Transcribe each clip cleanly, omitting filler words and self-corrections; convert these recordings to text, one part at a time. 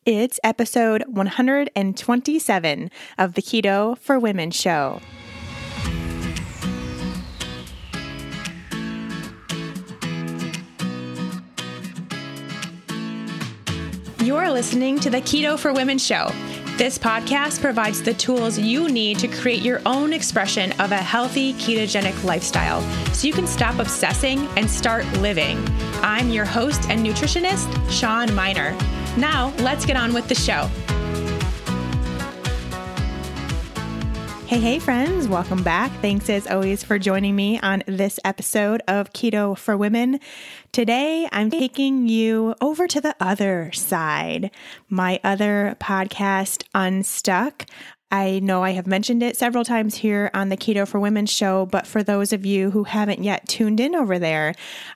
It's episode 127 of the Keto for Women show. You're listening to the Keto for Women show. This podcast provides the tools you need to create your own expression of a healthy ketogenic lifestyle so you can stop obsessing and start living. I'm your host and nutritionist, Shawn Miner. Now, let's get on with the show. Hey, friends. Welcome back. Thanks as always for joining me on this episode of Keto for Women. Today, I'm taking you over to the other side, my other podcast, Unstuck. I know I have mentioned it several times here on the Keto for Women show, but for those of you who haven't yet tuned in over there,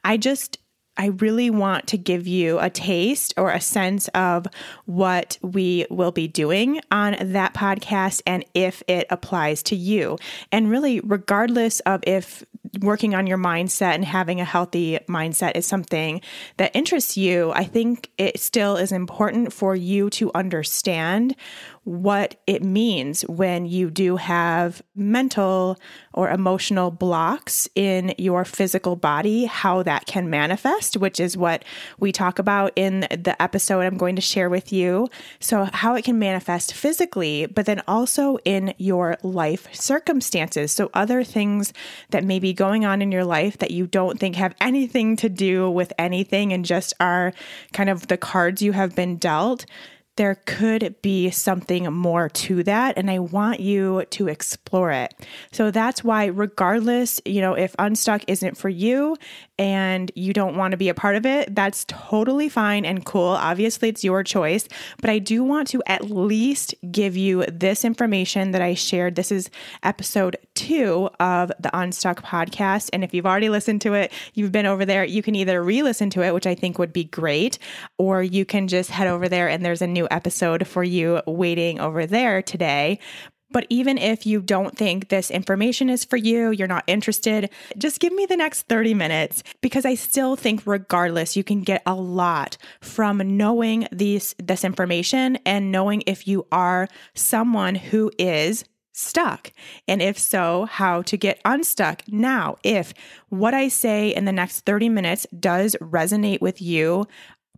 I really want to give you a taste or a sense of what we will be doing on that podcast and if it applies to you. And really, regardless of if working on your mindset and having a healthy mindset is something that interests you, I think it still is important for you to understand what it means when you do have mental or emotional blocks in your physical body, how that can manifest, which is what we talk about in the episode I'm going to share with you. So how it can manifest physically, but then also in your life circumstances. So other things that may be going on in your life that you don't think have anything to do with anything and just are kind of the cards you have been dealt. There could be something more to that, and I want you to explore it. So that's why, regardless, if Unstuck isn't for you and you don't want to be a part of it, that's totally fine and cool. Obviously, it's your choice, but I do want to at least give you this information that I shared. This is episode 2 of the Unstuck podcast, and if you've already listened to it, you've been over there, you can either re-listen to it, which I think would be great, or you can just head over there and there's a new episode for you waiting over there today. But even if you don't think this information is for you, you're not interested, just give me the next 30 minutes because I still think regardless, you can get a lot from knowing this information and knowing if you are someone who is stuck. And if so, how to get unstuck. Now, if what I say in the next 30 minutes does resonate with you,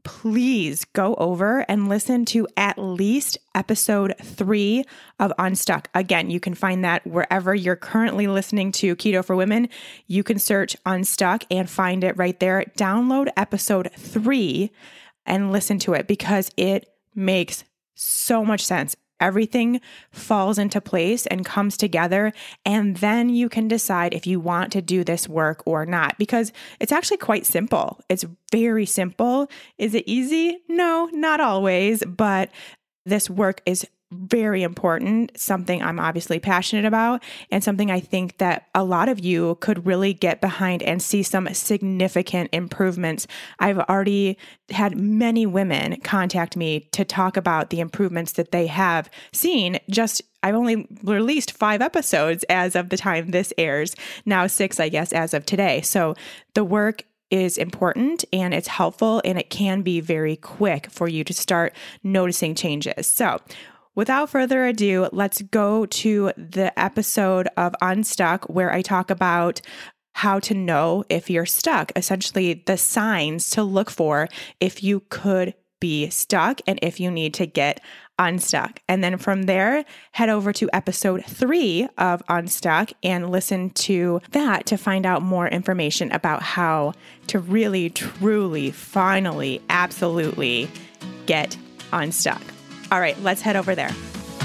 please go over and listen to at least episode 3 of Unstuck. Again, you can find that wherever you're currently listening to Keto for Women. You can search Unstuck and find it right there. Download episode 3 and listen to it because it makes so much sense. Everything falls into place and comes together, and then you can decide if you want to do this work or not, because it's actually quite simple. It's very simple. Is it easy? No, not always, but this work is very important, something I'm obviously passionate about, and something I think that a lot of you could really get behind and see some significant improvements. I've already had many women contact me to talk about the improvements that they have seen. I've only released 5 episodes as of the time this airs, now 6, I guess, as of today. So the work is important and it's helpful and it can be very quick for you to start noticing changes. So without further ado, let's go to the episode of Unstuck where I talk about how to know if you're stuck, essentially the signs to look for if you could be stuck and if you need to get unstuck. And then from there, head over to episode 3 of Unstuck and listen to that to find out more information about how to really, truly, finally, absolutely get unstuck. All right, let's head over there.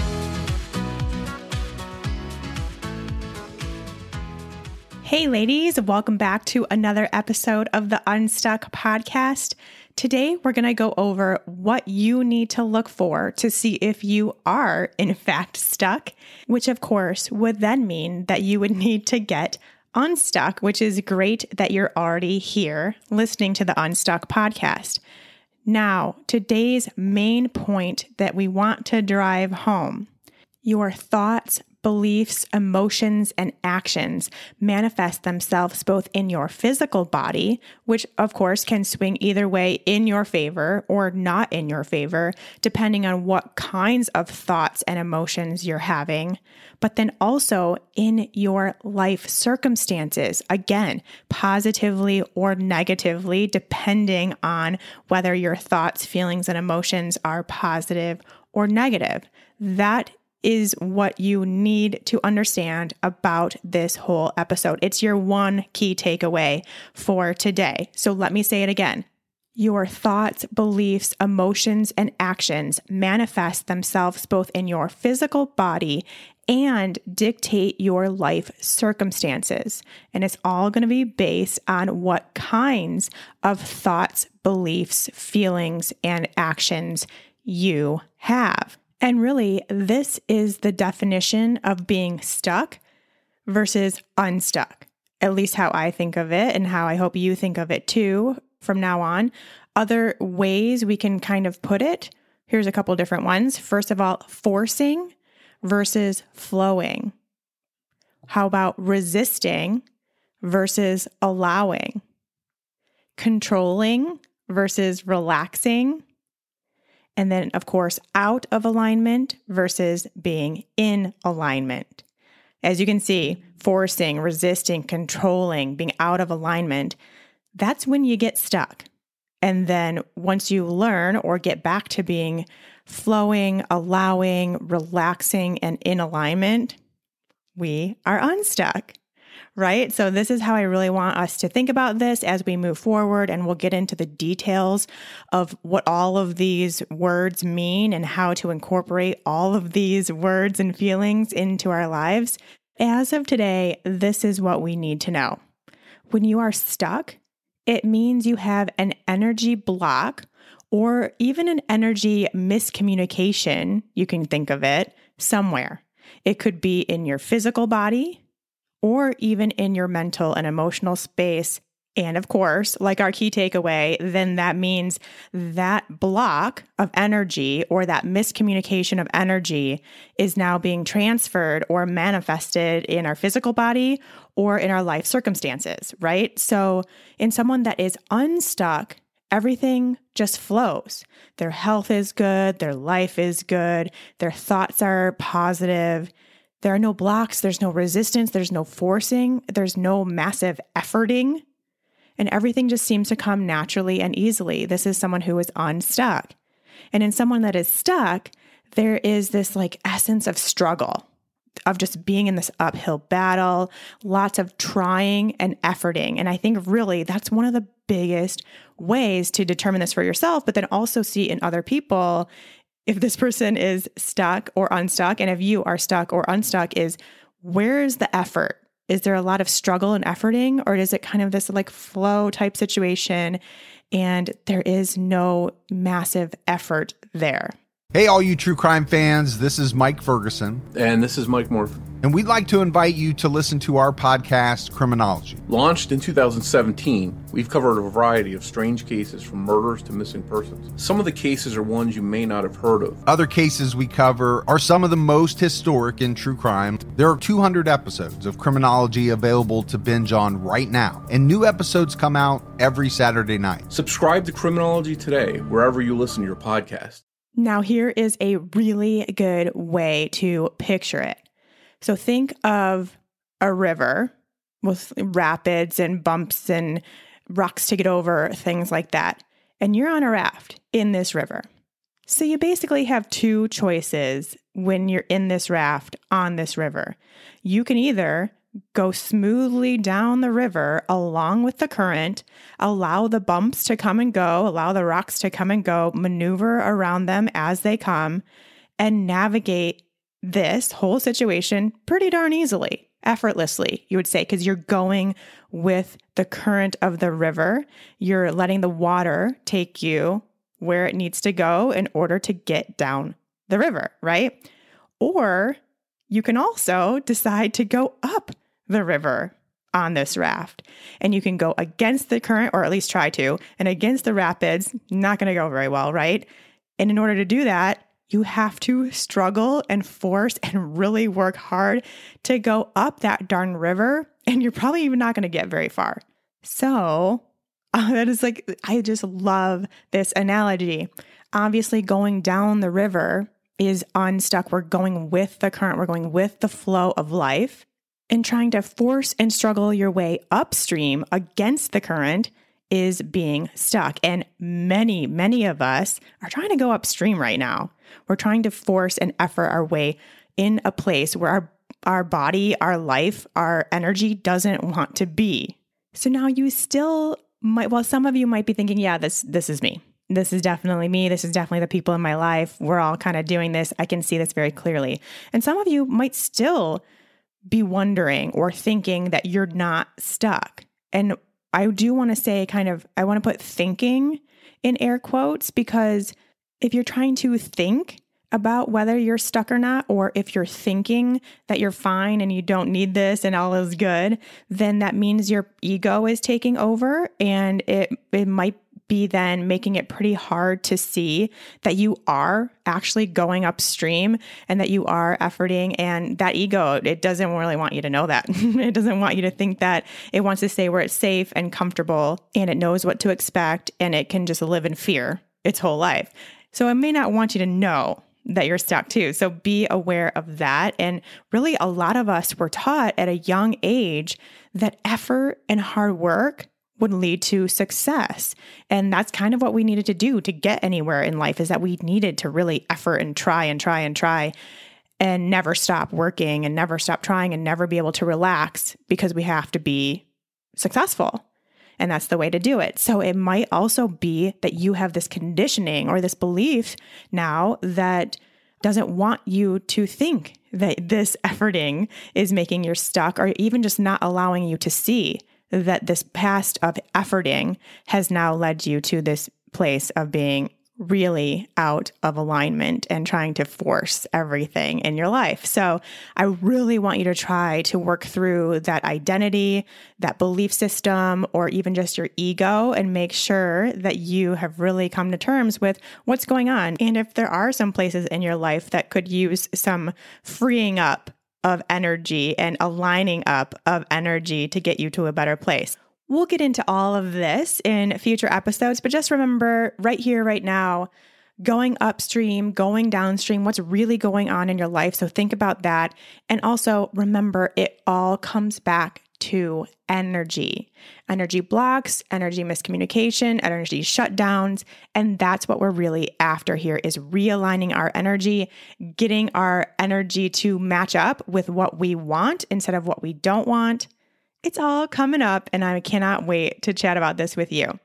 Hey ladies, welcome back to another episode of the Unstuck podcast. Today, we're going to go over what you need to look for to see if you are in fact stuck, which of course would then mean that you would need to get unstuck, which is great that you're already here listening to the Unstuck podcast. Now, today's main point that we want to drive home. Your thoughts beliefs, emotions, and actions manifest themselves both in your physical body, which of course can swing either way in your favor or not in your favor, depending on what kinds of thoughts and emotions you're having, but then also in your life circumstances, again, positively or negatively, depending on whether your thoughts, feelings, and emotions are positive or negative. That is what you need to understand about this whole episode. It's your one key takeaway for today. So let me say it again. Your thoughts, beliefs, emotions, and actions manifest themselves both in your physical body and dictate your life circumstances. And it's all going to be based on what kinds of thoughts, beliefs, feelings, and actions you have. And really, this is the definition of being stuck versus unstuck, at least how I think of it and how I hope you think of it too from now on. Other ways we can kind of put it, here's a couple different ones. First of all, forcing versus flowing. How about resisting versus allowing? Controlling versus relaxing? And then, of course, out of alignment versus being in alignment. As you can see, forcing, resisting, controlling, being out of alignment, that's when you get stuck. And then once you learn or get back to being flowing, allowing, relaxing, and in alignment, we are unstuck. Right? So this is how I really want us to think about this as we move forward, and we'll get into the details of what all of these words mean and how to incorporate all of these words and feelings into our lives. As of today, this is what we need to know. When you are stuck, it means you have an energy block or even an energy miscommunication, you can think of it, somewhere. It could be in your physical body, or even in your mental and emotional space. And of course, like our key takeaway, then that means that block of energy or that miscommunication of energy is now being transferred or manifested in our physical body or in our life circumstances, right? So in someone that is unstuck, everything just flows. Their health is good, their life is good, their thoughts are positive. There are no blocks, there's no resistance, there's no forcing, there's no massive efforting, and everything just seems to come naturally and easily. This is someone who is unstuck. And in someone that is stuck, there is this like essence of struggle, of just being in this uphill battle, lots of trying and efforting. And I think really that's one of the biggest ways to determine this for yourself, but then also see in other people if this person is stuck or unstuck, and if you are stuck or unstuck, is where's the effort? Is there a lot of struggle and efforting, or is it kind of this like flow type situation and there is no massive effort there? Hey, all you true crime fans, this is Mike Ferguson. And this is Mike Morford. And we'd like to invite you to listen to our podcast, Criminology. Launched in 2017, we've covered a variety of strange cases from murders to missing persons. Some of the cases are ones you may not have heard of. Other cases we cover are some of the most historic in true crime. There are 200 episodes of Criminology available to binge on right now, and new episodes come out every Saturday night. Subscribe to Criminology today, wherever you listen to your podcast. Now, here is a really good way to picture it. So think of a river with rapids and bumps and rocks to get over, things like that. And you're on a raft in this river. So you basically have two choices when you're in this raft on this river. You can either go smoothly down the river along with the current, allow the bumps to come and go, allow the rocks to come and go, maneuver around them as they come, and navigate this whole situation pretty darn easily, effortlessly, you would say, because you're going with the current of the river. You're letting the water take you where it needs to go in order to get down the river, right? Or you can also decide to go up the river on this raft, and you can go against the current, or at least try to, and against the rapids, not going to go very well, right? And in order to do that, you have to struggle and force and really work hard to go up that darn river, and you're probably even not going to get very far. So that is like, I just love this analogy. Obviously, going down the river is unstuck. We're going with the current. We're going with the flow of life, and trying to force and struggle your way upstream against the current is being stuck. And many of us are trying to go upstream right now. We're trying to force and effort our way in a place where our body, our life, our energy doesn't want to be. So now you still might, well, some of you might be thinking, yeah, this is me. This is definitely me. This is definitely the people in my life. We're all kind of doing this. I can see this very clearly. And some of you might still be wondering or thinking that you're not stuck. And I do want to say I want to put thinking in air quotes, because if you're trying to think about whether you're stuck or not, or if you're thinking that you're fine and you don't need this and all is good, then that means your ego is taking over, and it might be then making it pretty hard to see that you are actually going upstream and that you are efforting. And that ego, it doesn't really want you to know that. It doesn't want you to think that. It wants to stay where it's safe and comfortable, and it knows what to expect, and it can just live in fear its whole life. So it may not want you to know that you're stuck too. So be aware of that. And really, a lot of us were taught at a young age that effort and hard work would lead to success. And that's kind of what we needed to do to get anywhere in life, is that we needed to really effort and try and never stop working and never stop trying and never be able to relax, because we have to be successful. And that's the way to do it. So it might also be that you have this conditioning or this belief now that doesn't want you to think that this efforting is making you stuck, or even just not allowing you to see that this past of efforting has now led you to this place of being really out of alignment and trying to force everything in your life. So I really want you to try to work through that identity, that belief system, or even just your ego, and make sure that you have really come to terms with what's going on. And if there are some places in your life that could use some freeing up of energy and aligning up of energy to get you to a better place. We'll get into all of this in future episodes, but just remember right here, right now, going upstream, going downstream, what's really going on in your life. So think about that. And also remember, it all comes back to energy. Energy blocks, energy miscommunication, energy shutdowns. And that's what we're really after here, is realigning our energy, getting our energy to match up with what we want instead of what we don't want. It's all coming up, and I cannot wait to chat about this with you.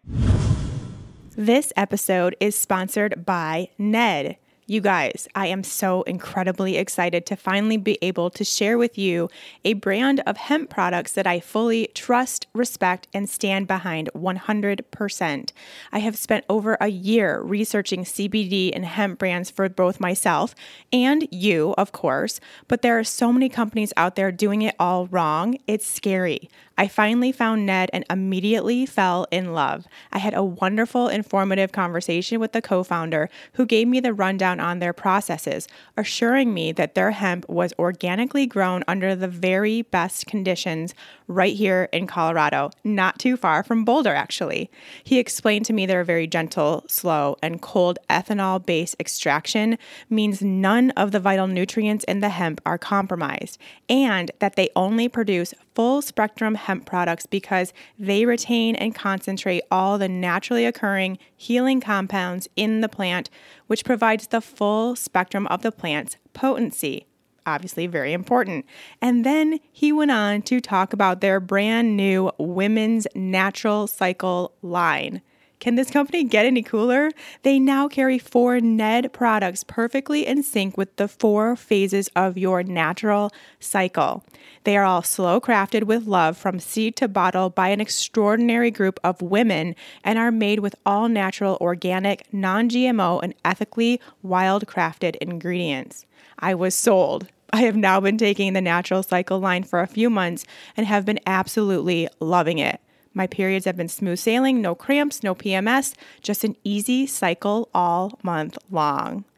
This episode is sponsored by Ned. You guys, I am so incredibly excited to finally be able to share with you a brand of hemp products that I fully trust, respect, and stand behind 100%. I have spent over a year researching CBD and hemp brands for both myself and you, of course, but there are so many companies out there doing it all wrong. It's scary. I finally found Ned and immediately fell in love. I had a wonderful, informative conversation with the co-founder, who gave me the rundown on their processes, assuring me that their hemp was organically grown under the very best conditions right here in Colorado, not too far from Boulder, actually. He explained to me their very gentle, slow, and cold ethanol-based extraction means none of the vital nutrients in the hemp are compromised, and that they only produce full-spectrum hemp products because they retain and concentrate all the naturally occurring healing compounds in the plant, which provides the full spectrum of the plant's potency. Obviously very important. And then he went on to talk about their brand new Women's Natural Cycle line. Can this company get any cooler? They now carry 4 Ned products perfectly in sync with the 4 phases of your natural cycle. They are all slow crafted with love from seed to bottle by an extraordinary group of women and are made with all natural, organic, non-GMO, and ethically wild crafted ingredients. I was sold. I have now been taking the Natural Cycle line for a few months and have been absolutely loving it. My periods have been smooth sailing, no cramps, no PMS, just an easy cycle all month long.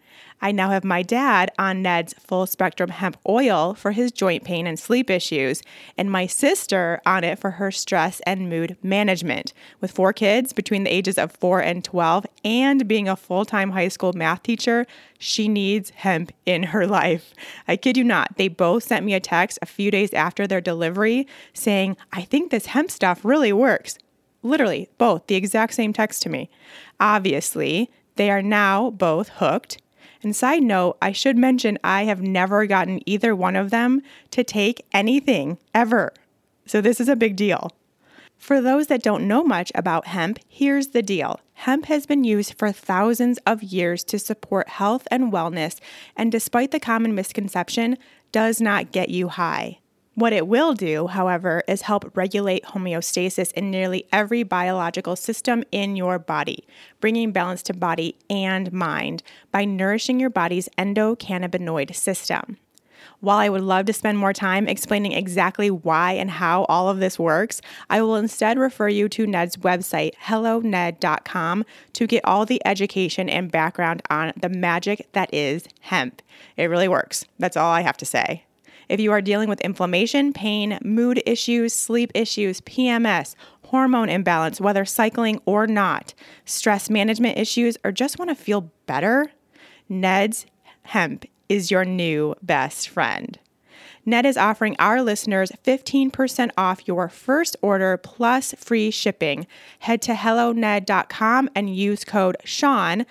I now have my dad on Ned's full spectrum hemp oil for his joint pain and sleep issues, and my sister on it for her stress and mood management. With 4 kids between the ages of 4 and 12 and being a full-time high school math teacher, she needs hemp in her life. I kid you not, they both sent me a text a few days after their delivery saying, "I think this hemp stuff really works." Literally, both the exact same text to me. Obviously, they are now both hooked. And side note, I should mention I have never gotten either one of them to take anything ever. So this is a big deal. For those that don't know much about hemp, here's the deal. Hemp has been used for thousands of years to support health and wellness, and despite the common misconception, does not get you high. What it will do, however, is help regulate homeostasis in nearly every biological system in your body, bringing balance to body and mind by nourishing your body's endocannabinoid system. While I would love to spend more time explaining exactly why and how all of this works, I will instead refer you to Ned's website, helloned.com, to get all the education and background on the magic that is hemp. It really works. That's all I have to say. If you are dealing with inflammation, pain, mood issues, sleep issues, PMS, hormone imbalance, whether cycling or not, stress management issues, or just want to feel better, Ned's Hemp is your new best friend. Ned is offering our listeners 15% off your first order plus free shipping. Head to helloned.com and use code Shawn,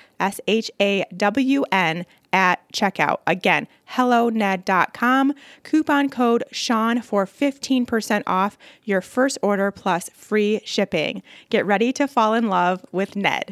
SHAWN, at checkout. Again, helloned.com, coupon code Shawn for 15% off your first order plus free shipping. Get ready to fall in love with Ned.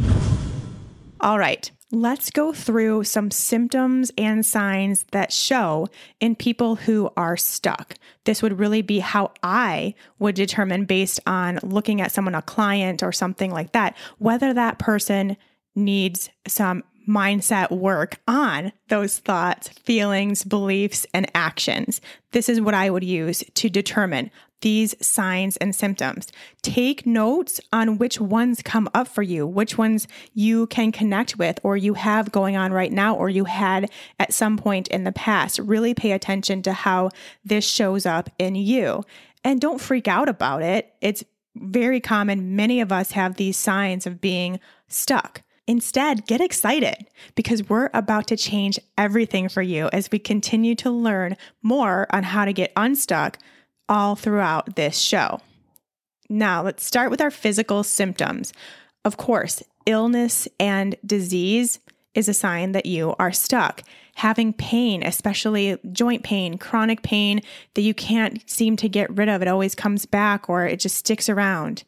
All right, let's go through some symptoms and signs that show in people who are stuck. This would really be how I would determine, based on looking at someone, a client or something like that, whether that person needs some mindset work on those thoughts, feelings, beliefs, and actions. This is what I would use to determine these signs and symptoms. Take notes on which ones come up for you, which ones you can connect with, or you have going on right now, or you had at some point in the past. Really pay attention to how this shows up in you. And don't freak out about it. It's very common. Many of us have these signs of being stuck. Instead, get excited because we're about to change everything for you as we continue to learn more on how to get unstuck all throughout this show. Now, let's start with our physical symptoms. Of course, illness and disease is a sign that you are stuck. Having pain, especially joint pain, chronic pain that you can't seem to get rid of, it always comes back or it just sticks around.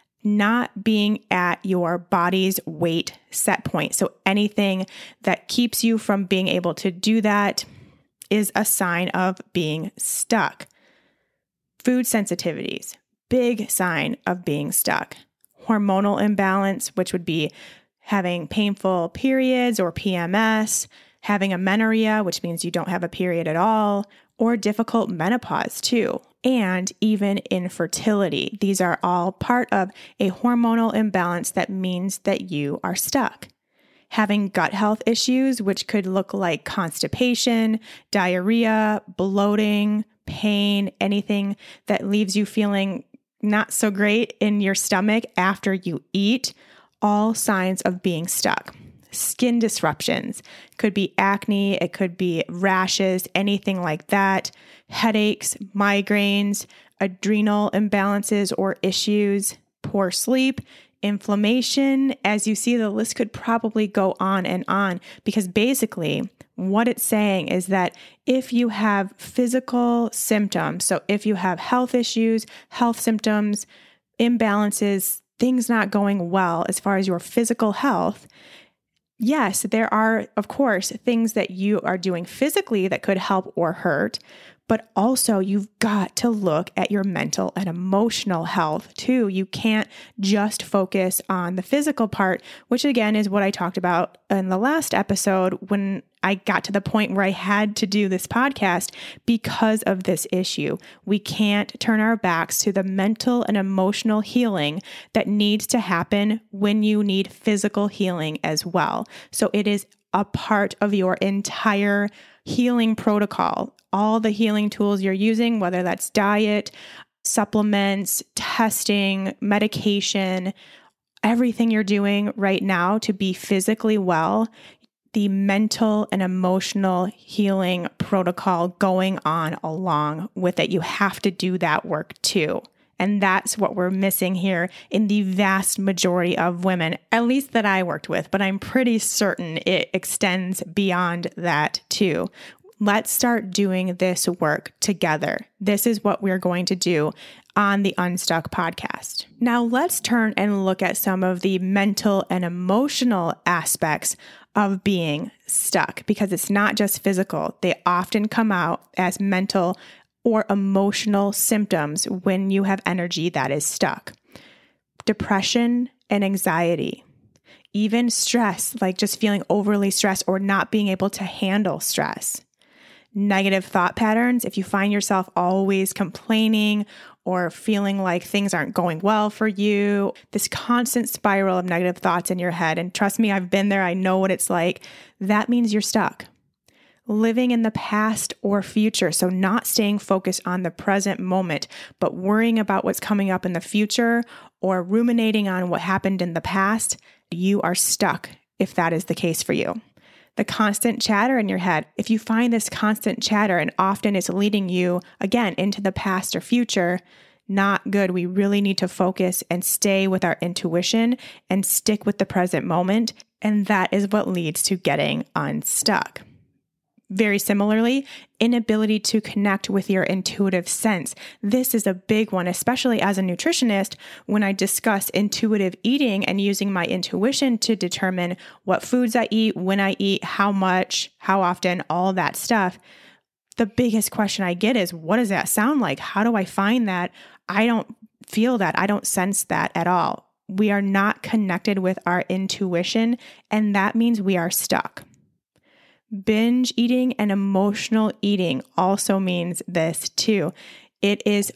Not being at your body's weight set point. So anything that keeps you from being able to do that is a sign of being stuck. Food sensitivities, big sign of being stuck. Hormonal imbalance, which would be having painful periods or PMS, having amenorrhea, which means you don't have a period at all, or difficult menopause too, and even infertility. These are all part of a hormonal imbalance that means that you are stuck. Having gut health issues, which could look like constipation, diarrhea, bloating, pain, anything that leaves you feeling not so great in your stomach after you eat, all signs of being stuck. Skin disruptions, could be acne, it could be rashes, anything like that, headaches, migraines, adrenal imbalances or issues, poor sleep, inflammation. As you see, the list could probably go on, because basically what it's saying is that if you have physical symptoms, so if you have health issues, health symptoms, imbalances, things not going well as far as your physical health, yes, there are, of course, things that you are doing physically that could help or hurt, but also you've got to look at your mental and emotional health too. You can't just focus on the physical part, which again is what I talked about in the last episode when I got to the point where I had to do this podcast because of this issue. We can't turn our backs to the mental and emotional healing that needs to happen when you need physical healing as well. So it is a part of your entire healing protocol. All the healing tools you're using, whether that's diet, supplements, testing, medication, everything you're doing right now to be physically well, the mental and emotional healing protocol going on along with it. You have to do that work too. And that's what we're missing here in the vast majority of women, at least that I worked with, but I'm pretty certain it extends beyond that too. Let's start doing this work together. This is what we're going to do on the Unstuck podcast. Now let's turn and look at some of the mental and emotional aspects of being stuck, because it's not just physical. They often come out as mental or emotional symptoms when you have energy that is stuck. Depression and anxiety, even stress, like just feeling overly stressed or not being able to handle stress. Negative thought patterns, if you find yourself always complaining or feeling like things aren't going well for you, this constant spiral of negative thoughts in your head. And trust me, I've been there. I know what it's like. That means you're stuck. Living in the past or future. So not staying focused on the present moment, but worrying about what's coming up in the future or ruminating on what happened in the past. You are stuck if that is the case for you. The constant chatter in your head. If you find this constant chatter and often it's leading you again into the past or future, not good. We really need to focus and stay with our intuition and stick with the present moment. And that is what leads to getting unstuck. Very similarly, inability to connect with your intuitive sense. This is a big one, especially as a nutritionist, when I discuss intuitive eating and using my intuition to determine what foods I eat, when I eat, how much, how often, all that stuff. The biggest question I get is, what does that sound like? How do I find that? I don't feel that. I don't sense that at all. We are not connected with our intuition, and that means we are stuck. Binge eating and emotional eating also means this too. It is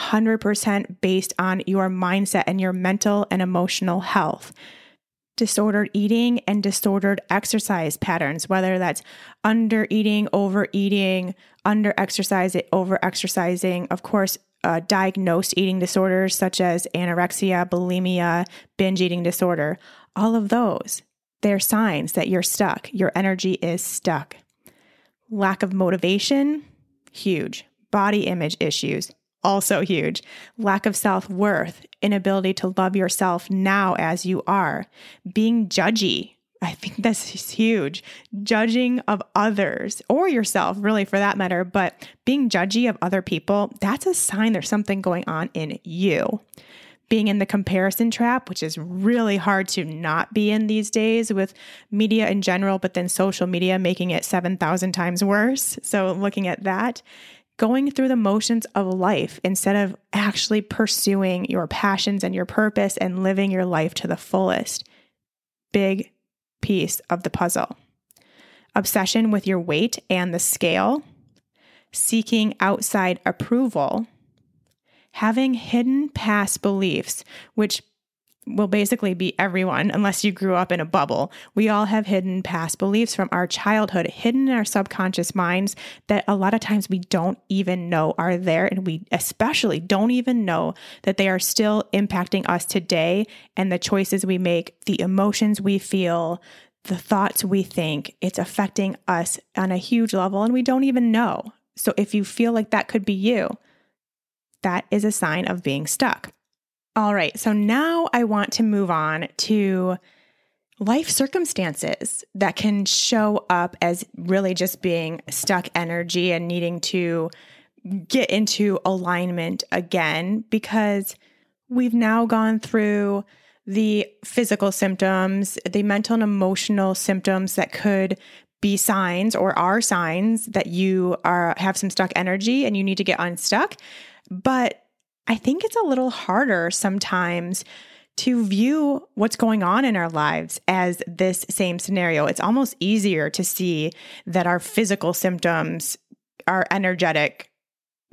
100% based on your mindset and your mental and emotional health. Disordered eating and disordered exercise patterns, whether that's under eating, overeating, under exercising, over exercising, of course, diagnosed eating disorders such as anorexia, bulimia, binge eating disorder, all of those. They're signs that you're stuck. Your energy is stuck. Lack of motivation, huge. Body image issues, also huge. Lack of self-worth, inability to love yourself now as you are. Being judgy, I think that's huge. Judging of others or yourself, really, for that matter, but being judgy of other people, that's a sign there's something going on in you. Being in the comparison trap, which is really hard to not be in these days with media in general, but then social media making it 7,000 times worse. So looking at that, going through the motions of life instead of actually pursuing your passions and your purpose and living your life to the fullest. Big piece of the puzzle. Obsession with your weight and the scale. Seeking outside approval. Having hidden past beliefs, which will basically be everyone, unless you grew up in a bubble. We all have hidden past beliefs from our childhood, hidden in our subconscious minds that a lot of times we don't even know are there. And we especially don't even know that they are still impacting us today and the choices we make, the emotions we feel, the thoughts we think. It's affecting us on a huge level and we don't even know. So if you feel like that could be you, that is a sign of being stuck. All right, so now I want to move on to life circumstances that can show up as really just being stuck energy and needing to get into alignment again, because we've now gone through the physical symptoms, the mental and emotional symptoms that could be signs or are signs that you have some stuck energy and you need to get unstuck. But I think it's a little harder sometimes to view what's going on in our lives as this same scenario. It's almost easier to see that our physical symptoms are energetic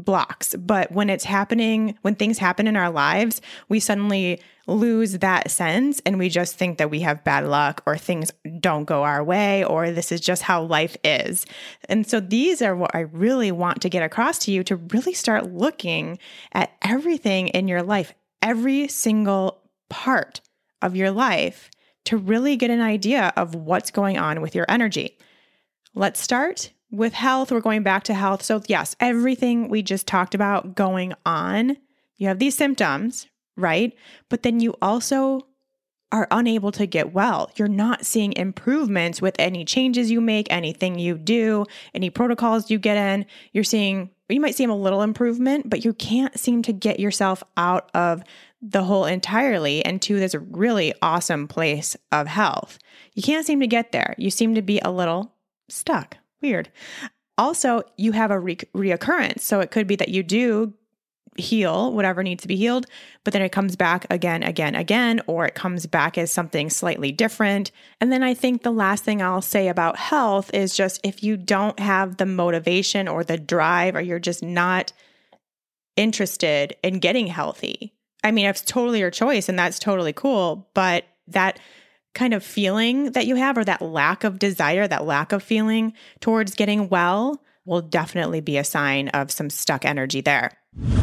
blocks. But when things happen in our lives, we suddenly lose that sense and we just think that we have bad luck or things don't go our way or this is just how life is. And so these are what I really want to get across to you, to really start looking at everything in your life, every single part of your life, to really get an idea of what's going on with your energy. Let's start with health. We're going back to health. So yes, everything we just talked about going on, you have these symptoms, right? But then you also are unable to get well. You're not seeing improvements with any changes you make, anything you do, any protocols you get in. You might see a little improvement, but you can't seem to get yourself out of the hole entirely and to this really awesome place of health. You can't seem to get there. You seem to be a little stuck. Weird. Also, you have a reoccurrence. So it could be that you do heal whatever needs to be healed, but then it comes back again, or it comes back as something slightly different. And then I think the last thing I'll say about health is just if you don't have the motivation or the drive, or you're just not interested in getting healthy. I mean, it's totally your choice and that's totally cool, but that kind of feeling that you have, or that lack of desire, that lack of feeling towards getting well, will definitely be a sign of some stuck energy there.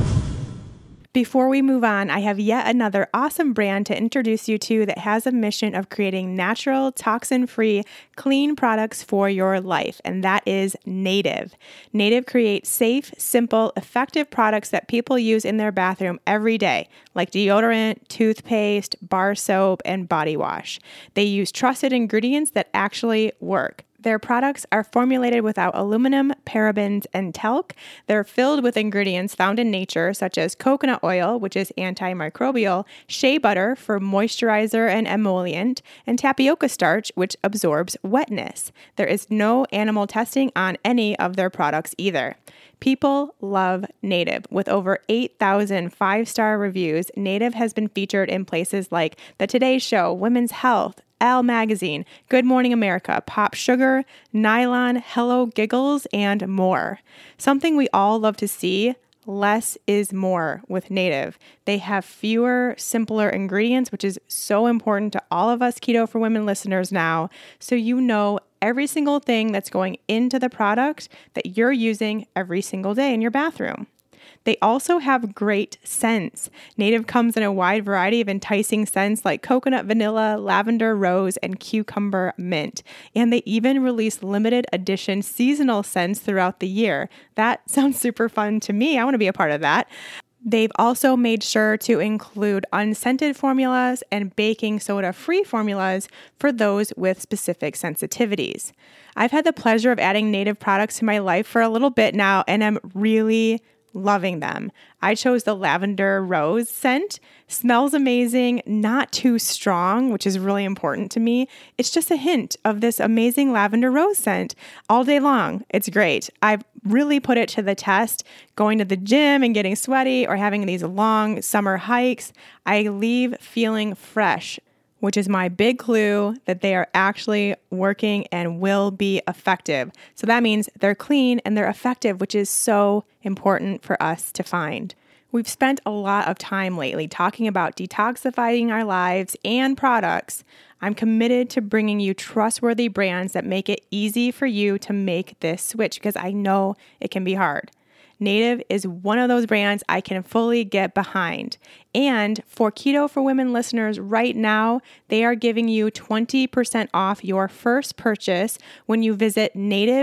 Before we move on, I have yet another awesome brand to introduce you to that has a mission of creating natural, toxin-free, clean products for your life, and that is Native. Native creates safe, simple, effective products that people use in their bathroom every day, like deodorant, toothpaste, bar soap, and body wash. They use trusted ingredients that actually work. Their products are formulated without aluminum, parabens, and talc. They're filled with ingredients found in nature, such as coconut oil, which is antimicrobial, shea butter for moisturizer and emollient, and tapioca starch, which absorbs wetness. There is no animal testing on any of their products either. People love Native. With over 8,000 five-star reviews, Native has been featured in places like The Today Show, Women's Health, Elle Magazine, Good Morning America, Pop Sugar, Nylon, Hello Giggles, and more. Something we all love to see, less is more with Native. They have fewer, simpler ingredients, which is so important to all of us Keto for Women listeners now, so you know every single thing that's going into the product that you're using every single day in your bathroom. They also have great scents. Native comes in a wide variety of enticing scents like coconut vanilla, lavender rose, and cucumber mint. And they even release limited edition seasonal scents throughout the year. That sounds super fun to me. I want to be a part of that. They've also made sure to include unscented formulas and baking soda-free formulas for those with specific sensitivities. I've had the pleasure of adding Native products to my life for a little bit now, and I'm really loving them. I chose the lavender rose scent. Smells amazing, not too strong, which is really important to me. It's just a hint of this amazing lavender rose scent all day long. It's great. I've really put it to the test going to the gym and getting sweaty or having these long summer hikes. I leave feeling fresh, which is my big clue that they are actually working and will be effective. So that means they're clean and they're effective, which is so important for us to find. We've spent a lot of time lately talking about detoxifying our lives and products. I'm committed to bringing you trustworthy brands that make it easy for you to make this switch, because I know it can be hard. Native is one of those brands I can fully get behind. And for Keto for Women listeners right now, they are giving you 20% off your first purchase when you visit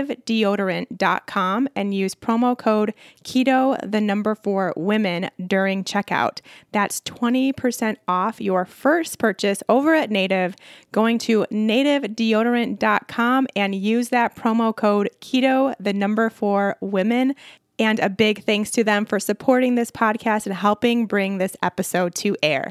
nativedeodorant.com and use promo code KETO4WOMEN during checkout. That's 20% off your first purchase over at Native, going to nativedeodorant.com and use that promo code KETO4WOMEN. And a big thanks to them for supporting this podcast and helping bring this episode to air.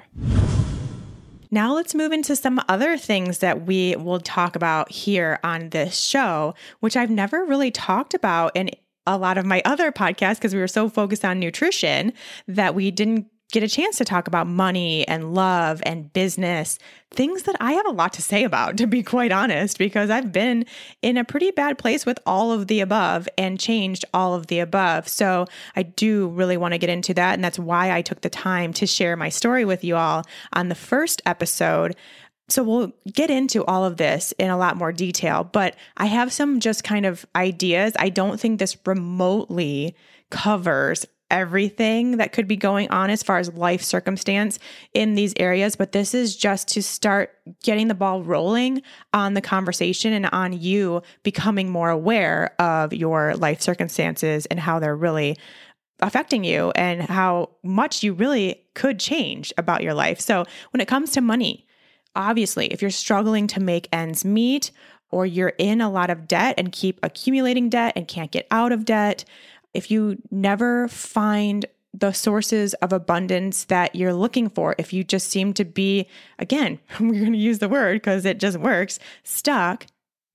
Now let's move into some other things that we will talk about here on this show, which I've never really talked about in a lot of my other podcasts because we were so focused on nutrition that we didn't get a chance to talk about money and love and business, things that I have a lot to say about, to be quite honest, because I've been in a pretty bad place with all of the above and changed all of the above. So I do really want to get into that. And that's why I took the time to share my story with you all on the first episode. So we'll get into all of this in a lot more detail, but I have some just kind of ideas. I don't think this remotely covers everything that could be going on as far as life circumstance in these areas, but this is just to start getting the ball rolling on the conversation and on you becoming more aware of your life circumstances and how they're really affecting you and how much you really could change about your life. So when it comes to money, obviously, if you're struggling to make ends meet, or you're in a lot of debt and keep accumulating debt and can't get out of debt, if you never find the sources of abundance that you're looking for, if you just seem to be, again, we're going to use the word because it just works, stuck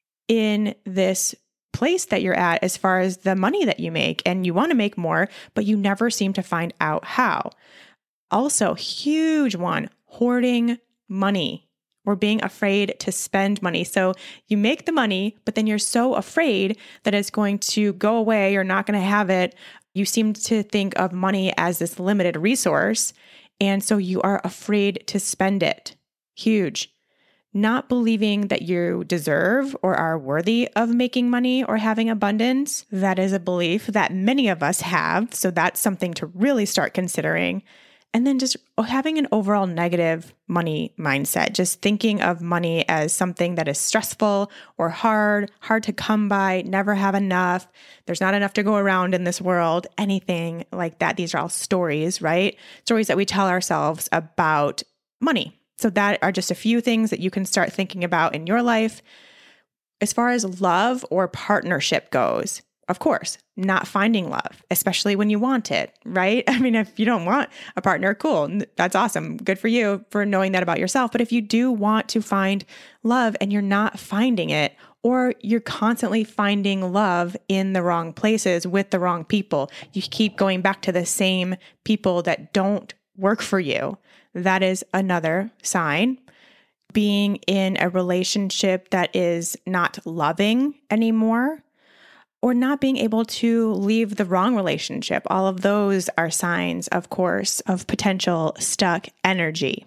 in this place that you're at as far as the money that you make, and you want to make more, but you never seem to find out how. Also, huge one, hoarding money. Or being afraid to spend money. So you make the money, but then you're so afraid that it's going to go away, you're not going to have it. You seem to think of money as this limited resource. And so you are afraid to spend it. Huge. Not believing that you deserve or are worthy of making money or having abundance. That is a belief that many of us have. So that's something to really start considering. And then just having an overall negative money mindset, just thinking of money as something that is stressful or hard to come by, never have enough. There's not enough to go around in this world, anything like that. These are all stories, right? Stories that we tell ourselves about money. So that are just a few things that you can start thinking about in your life. As far as love or partnership goes, of course, not finding love, especially when you want it, right? I mean, if you don't want a partner, cool. That's awesome. Good for you for knowing that about yourself. But if you do want to find love and you're not finding it, or you're constantly finding love in the wrong places with the wrong people, you keep going back to the same people that don't work for you, that is another sign. Being in a relationship that is not loving anymore, or not being able to leave the wrong relationship. All of those are signs, of course, of potential stuck energy.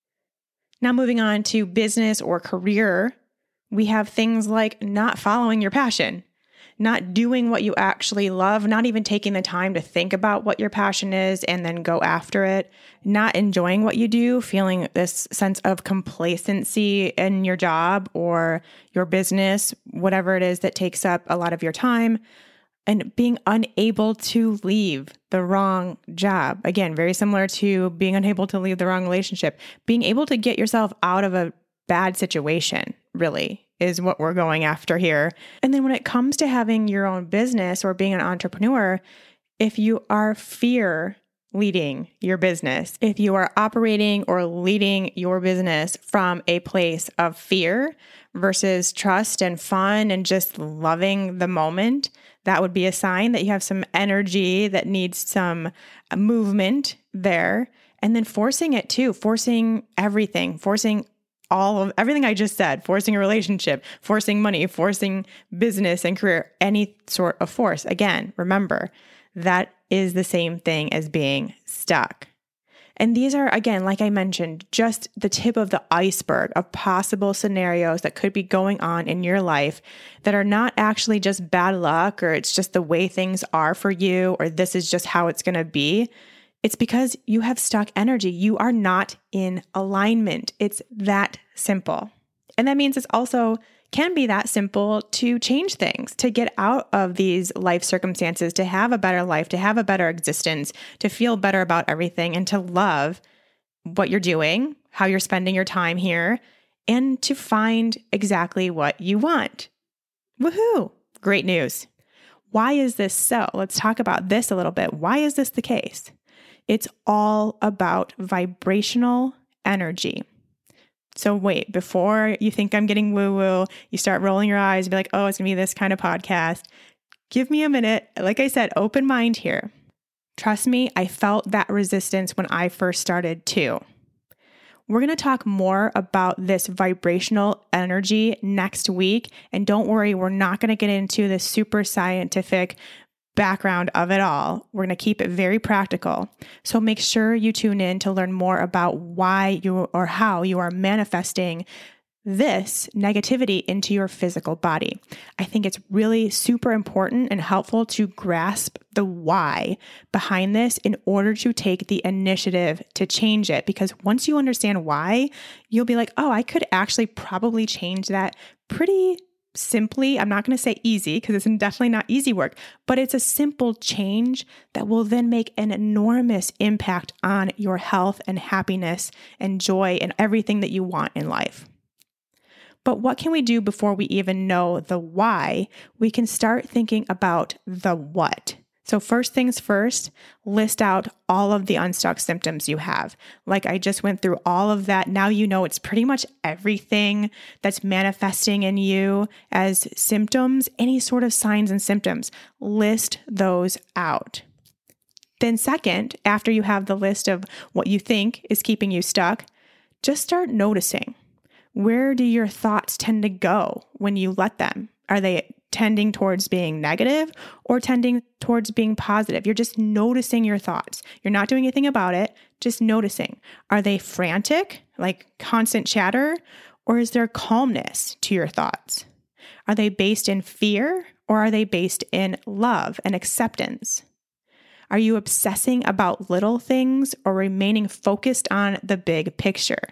Now moving on to business or career, we have things like not following your passion, not doing what you actually love, not even taking the time to think about what your passion is and then go after it, not enjoying what you do, feeling this sense of complacency in your job or your business, whatever it is that takes up a lot of your time, and being unable to leave the wrong job. Again, very similar to being unable to leave the wrong relationship, being able to get yourself out of a bad situation, really, is what we're going after here. And then when it comes to having your own business or being an entrepreneur, if you are fear leading your business, if you are operating or leading your business from a place of fear versus trust and fun and just loving the moment, that would be a sign that you have some energy that needs some movement there. And then forcing it too, forcing everything, forcing everything I just said, forcing a relationship, forcing money, forcing business and career, any sort of force. Again, remember, that is the same thing as being stuck. And these are, again, like I mentioned, just the tip of the iceberg of possible scenarios that could be going on in your life that are not actually just bad luck, or it's just the way things are for you, or this is just how it's going to be. It's because you have stuck energy. You are not in alignment. It's that simple. And that means it's also can be that simple to change things, to get out of these life circumstances, to have a better life, to have a better existence, to feel better about everything, and to love what you're doing, how you're spending your time here, and to find exactly what you want. Woohoo! Great news. Why is this so? Let's talk about this a little bit. Why is this the case? It's all about vibrational energy. So wait, before you think I'm getting woo-woo, you start rolling your eyes and be like, oh, it's going to be this kind of podcast. Give me a minute. Like I said, open mind here. Trust me, I felt that resistance when I first started too. We're going to talk more about this vibrational energy next week. And don't worry, we're not going to get into the super scientific background of it all. We're going to keep it very practical. So make sure you tune in to learn more about why you or how you are manifesting this negativity into your physical body. I think it's really super important and helpful to grasp the why behind this in order to take the initiative to change it. Because once you understand why, you'll be like, oh, I could actually probably change that pretty simply. I'm not going to say easy because it's definitely not easy work, but it's a simple change that will then make an enormous impact on your health and happiness and joy and everything that you want in life. But what can we do before we even know the why? We can start thinking about the what. So first things first, list out all of the unstuck symptoms you have. Like I just went through all of that. Now you know it's pretty much everything that's manifesting in you as symptoms, any sort of signs and symptoms. List those out. Then second, after you have the list of what you think is keeping you stuck, just start noticing. Where do your thoughts tend to go when you let them? Are they tending towards being negative or tending towards being positive? You're just noticing your thoughts. You're not doing anything about it, just noticing. Are they frantic, like constant chatter, or is there calmness to your thoughts? Are they based in fear or are they based in love and acceptance? Are you obsessing about little things or remaining focused on the big picture?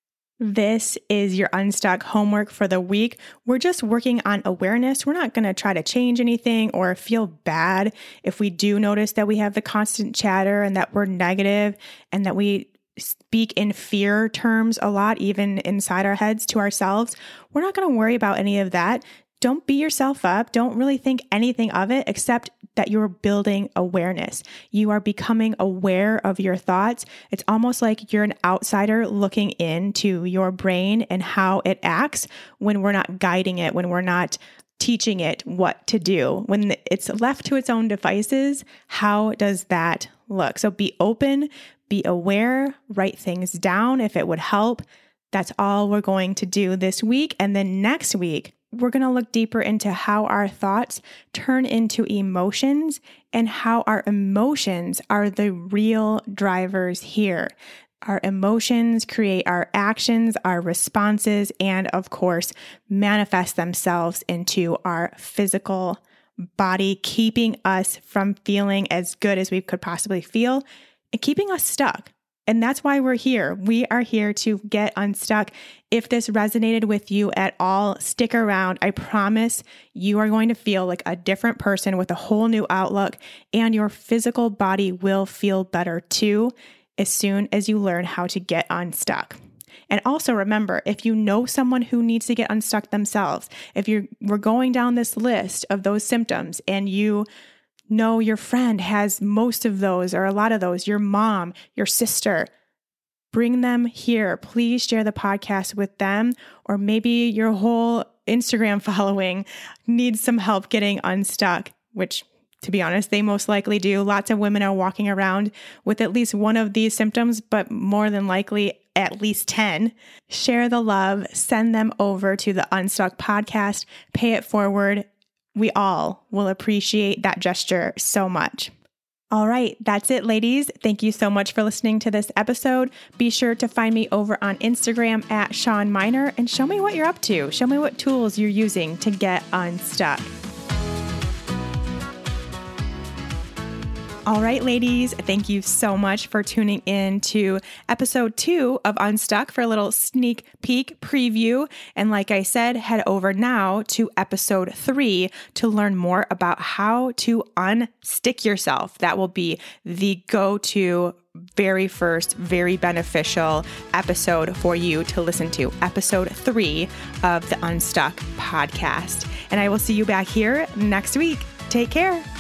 This is your unstuck homework for the week. We're just working on awareness. We're not going to try to change anything or feel bad if we do notice that we have the constant chatter and that we're negative and that we speak in fear terms a lot, even inside our heads to ourselves. We're not going to worry about any of that. Don't beat yourself up. Don't really think anything of it except that you're building awareness. You are becoming aware of your thoughts. It's almost like you're an outsider looking into your brain and how it acts when we're not guiding it, when we're not teaching it what to do. When it's left to its own devices, how does that look? So be open, be aware, write things down if it would help. That's all we're going to do this week. And then next week, we're going to look deeper into how our thoughts turn into emotions and how our emotions are the real drivers here. Our emotions create our actions, our responses, and of course, manifest themselves into our physical body, keeping us from feeling as good as we could possibly feel and keeping us stuck. And that's why we're here. We are here to get unstuck. If this resonated with you at all, stick around. I promise you are going to feel like a different person with a whole new outlook, and your physical body will feel better too as soon as you learn how to get unstuck. And also remember, if you know someone who needs to get unstuck themselves, if we're going down this list of those symptoms and you know your friend has most of those or a lot of those, your mom, your sister, bring them here. Please share the podcast with them, or maybe your whole Instagram following needs some help getting unstuck, which to be honest, they most likely do. Lots of women are walking around with at least one of these symptoms, but more than likely at least 10. Share the love, send them over to the Unstuck podcast, pay it forward. We all will appreciate that gesture so much. All right, that's it, ladies. Thank you so much for listening to this episode. Be sure to find me over on Instagram at Shawn Miner and show me what you're up to. Show me what tools you're using to get unstuck. All right, ladies, thank you so much for tuning in to episode 2 of Unstuck for a little sneak peek preview. And like I said, head over now to episode 3 to learn more about how to unstick yourself. That will be the go-to very first, very beneficial episode for you to listen to, episode 3 of the Unstuck podcast. And I will see you back here next week. Take care.